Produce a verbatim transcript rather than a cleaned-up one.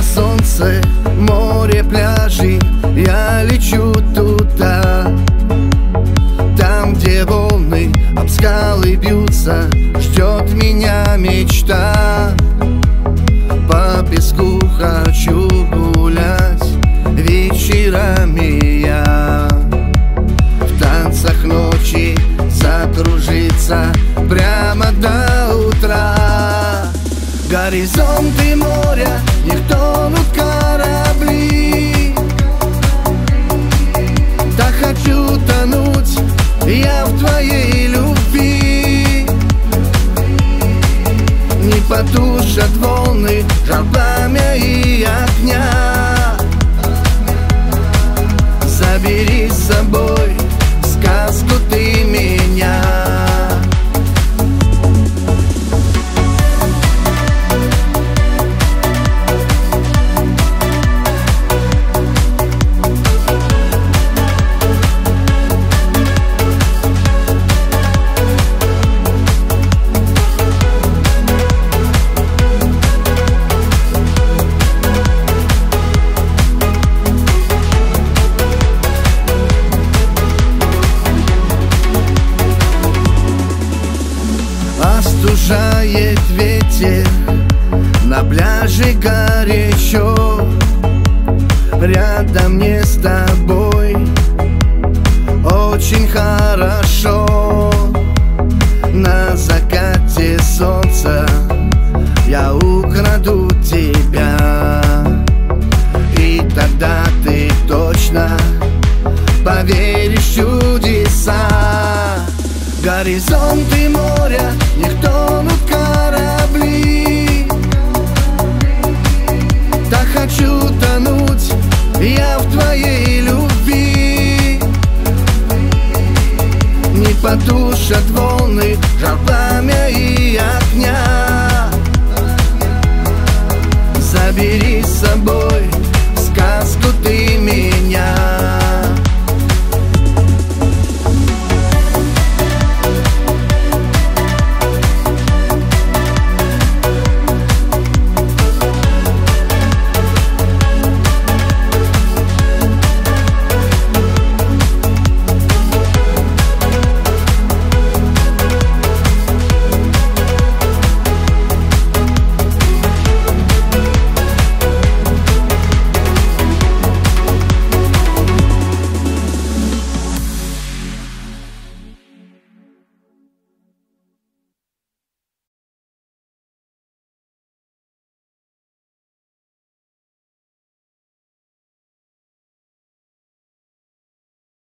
солнце, море, пляжи, я лечу туда. Там, где волны об скалы бьются, ждет меня мечта. По песку хочу гулять вечерами я. В танцах ночи закружиться прямо до утра. Горизонты моря, в них тонут корабли. Так хочу тонуть я в твоей любви. Не потушат волны жар, пламя и огня. Забери с собой в сказку ты меня. Остужает ветер, на пляже горячо. Рядом мне с тобой очень хорошо. На закате солнца я украду тебя. И тогда ты точно поверишь в чудеса. Горизонты моря, в них тонут корабли. Так хочу тонуть я в твоей любви. Не потушат волны жар, пламя и огня. Забери с собой в сказку ты меня.